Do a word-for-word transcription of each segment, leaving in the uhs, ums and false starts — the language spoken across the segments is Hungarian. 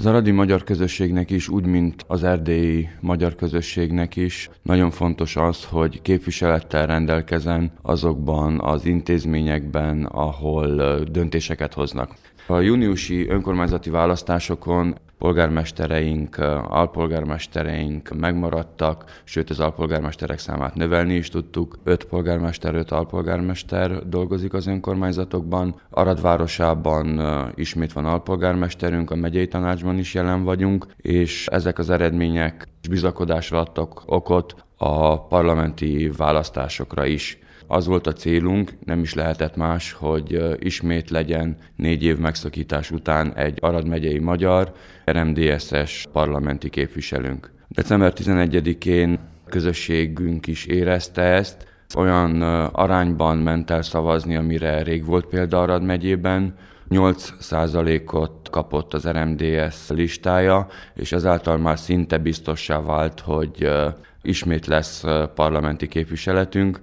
Az aradi magyar közösségnek is, úgy, mint az erdélyi magyar közösségnek is nagyon fontos az, hogy képviselettel rendelkezzen azokban az intézményekben, ahol döntéseket hoznak. A júniusi önkormányzati választásokon polgármestereink, alpolgármestereink megmaradtak, sőt az alpolgármesterek számát növelni is tudtuk. Öt polgármester, öt alpolgármester dolgozik az önkormányzatokban. Arad városában ismét van alpolgármesterünk, a megyei tanácsban is jelen vagyunk, és ezek az eredmények bizakodásra adtak okot a parlamenti választásokra is. Az volt a célunk, nem is lehetett más, hogy ismét legyen négy év megszakítás után egy Arad megyei magyar er em dé es-es parlamenti képviselőnk. december tizenegyedikén közösségünk is érezte ezt, olyan arányban ment el szavazni, amire rég volt példa Arad megyében. nyolc százalékot kapott az er em dé es listája, és ezáltal már szinte biztossá vált, hogy ismét lesz parlamenti képviseletünk.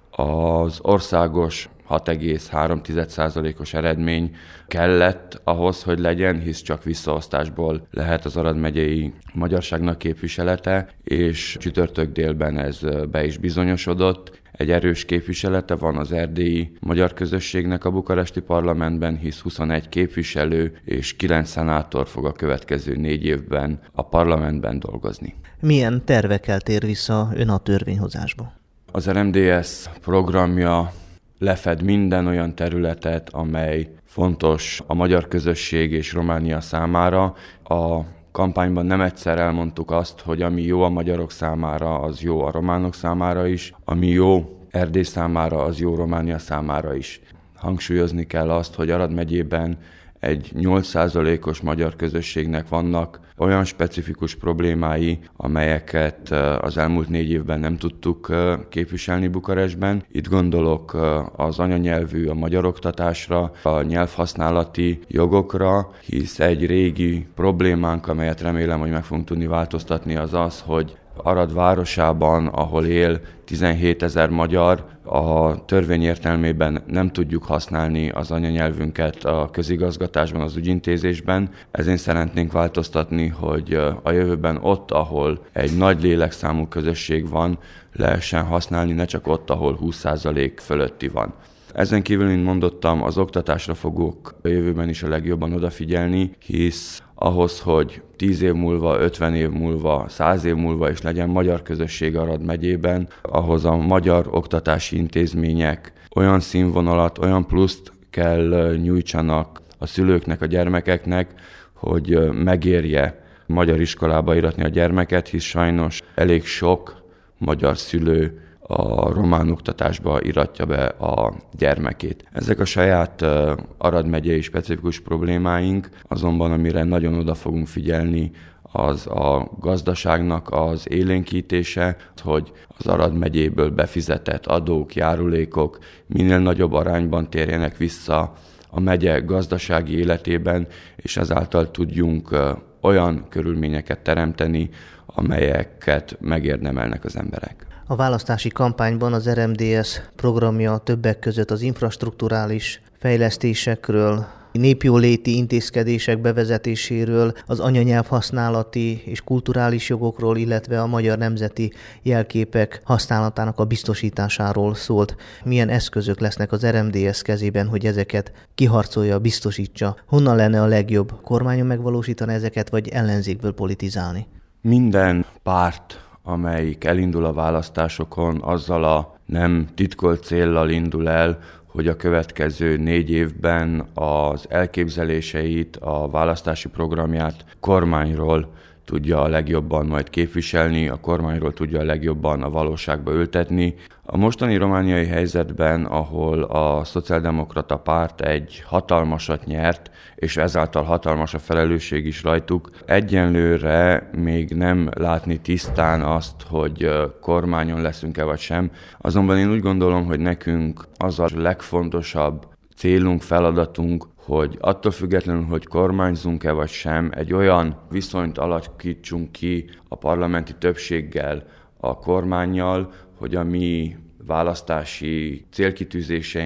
Az országos hat egész három százalékos eredmény kellett ahhoz, hogy legyen, hisz csak visszaosztásból lehet az Arad megyei magyarságnak képviselete, és csütörtök délben ez be is bizonyosodott. Egy erős képviselete van az erdélyi magyar közösségnek a bukaresti parlamentben, hisz huszonegy képviselő és kilenc szenátor fog a következő négy évben a parlamentben dolgozni. Milyen tervekkel tér vissza ön a törvényhozásba? Az er em dé es programja lefed minden olyan területet, amely fontos a magyar közösség és Románia számára. A kampányban nem egyszer elmondtuk azt, hogy ami jó a magyarok számára, az jó a románok számára is, ami jó Erdély számára, az jó Románia számára is. Hangsúlyozni kell azt, hogy Arad megyében egy nyolc százalékos magyar közösségnek vannak olyan specifikus problémái, amelyeket az elmúlt négy évben nem tudtuk képviselni Bukarestben. Itt gondolok az anyanyelvű, a magyar oktatásra, a nyelvhasználati jogokra, hisz egy régi problémánk, amelyet remélem, hogy meg fogunk tudni változtatni, az az, hogy Arad városában, ahol él tizenhétezer magyar, a törvény értelmében nem tudjuk használni az anyanyelvünket a közigazgatásban, az ügyintézésben. Ezért szeretnénk változtatni, hogy a jövőben ott, ahol egy nagy lélekszámú közösség van, lehessen használni, ne csak ott, ahol húsz százalék fölötti van. Ezen kívül, mint mondottam, az oktatásra fogok a jövőben is a legjobban odafigyelni, hisz ahhoz, hogy tíz év múlva, ötven év múlva, száz év múlva is legyen magyar közösség Arad megyében, ahhoz a magyar oktatási intézmények olyan színvonalat, olyan pluszt kell nyújtsanak a szülőknek, a gyermekeknek, hogy megérje magyar iskolába iratni a gyermeket, hisz sajnos elég sok magyar szülő a román oktatásba iratja be a gyermekét. Ezek a saját uh, Arad megyei specifikus problémáink, azonban amire nagyon oda fogunk figyelni, az a gazdaságnak az élénkítése, hogy az Arad megyéből befizetett adók, járulékok minél nagyobb arányban térjenek vissza a megye gazdasági életében, és ezáltal tudjunk uh, olyan körülményeket teremteni, amelyeket megérdemelnek az emberek. A választási kampányban az er em dé es programja többek között az infrastrukturális fejlesztésekről, népjóléti intézkedések bevezetéséről, az anyanyelv használati és kulturális jogokról, illetve a magyar nemzeti jelképek használatának a biztosításáról szólt. Milyen eszközök lesznek az er em dé es kezében, hogy ezeket kiharcolja, biztosítsa? Honnan lenne a legjobb? Kormányon megvalósítani ezeket, vagy ellenzékből politizálni? Minden párt, amelyik elindul a választásokon, azzal a nem titkolt céllal indul el, hogy a következő négy évben az elképzeléseit, a választási programját kormányról tudja a legjobban majd képviselni, a kormányról tudja a legjobban a valóságba ültetni. A mostani romániai helyzetben, ahol a szociáldemokrata párt egy hatalmasat nyert, és ezáltal hatalmas a felelősség is rajtuk, egyenlőre még nem látni tisztán azt, hogy kormányon leszünk-e vagy sem. Azonban én úgy gondolom, hogy nekünk az a legfontosabb célunk, feladatunk, hogy attól függetlenül, hogy kormányzunk-e vagy sem, egy olyan viszonyt alakítsunk ki a parlamenti többséggel, a kormánnyal, hogy a mi választási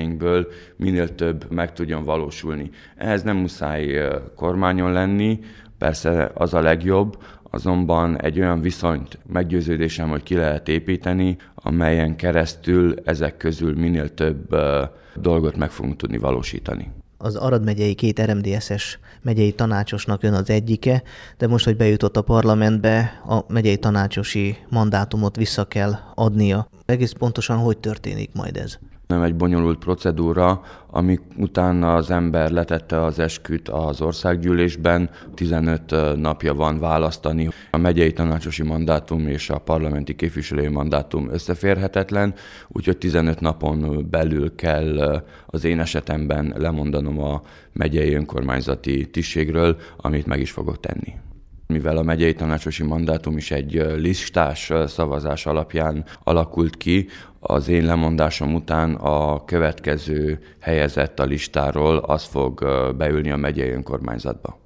célkitűzéseinkből minél több meg tudjon valósulni. Ehhez nem muszáj kormányon lenni, Persze az a legjobb, azonban egy olyan viszonyt meggyőződésem, hogy ki lehet építeni, amelyen keresztül ezek közül minél több dolgot meg fogunk tudni valósítani. Az Arad megyei két er em dé es-es megyei tanácsosnak ön az egyike, de most, hogy bejutott a parlamentbe, a megyei tanácsosi mandátumot vissza kell adnia. Egész pontosan hogy történik majd ez? Nem egy bonyolult procedúra, amik utána az ember letette az esküt az országgyűlésben, tizenöt napja van választani. A megyei tanácsosi mandátum és a parlamenti képviselői mandátum összeférhetetlen, úgyhogy tizenöt napon belül kell az én esetemben lemondanom a megyei önkormányzati tisztségről, amit meg is fogok tenni. Mivel a megyei tanácsosi mandátum is egy listás szavazás alapján alakult ki, az én lemondásom után a következő helyezett a listáról az fog beülni a megyei önkormányzatba.